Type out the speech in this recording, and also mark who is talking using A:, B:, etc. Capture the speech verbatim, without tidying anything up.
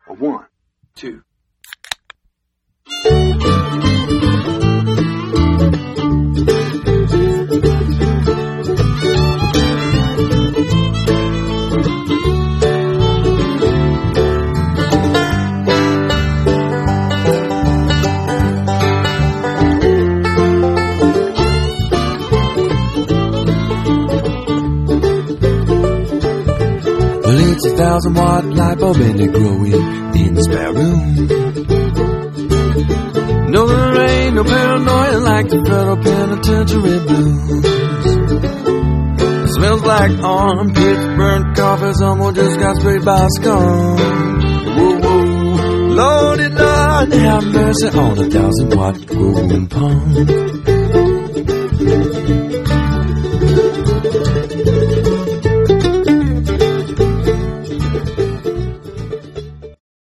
A: A one, two.
B: Well, it's a thousand watt light bulb and it growing in the spare room. No, there ain't no paranoia like the federal penitentiary blues. Smells like armpits, burnt coffee, someone just got sprayed by a skunk. Whoa, whoa, Lordy, Lord, have mercy on a thousand watt growing pump.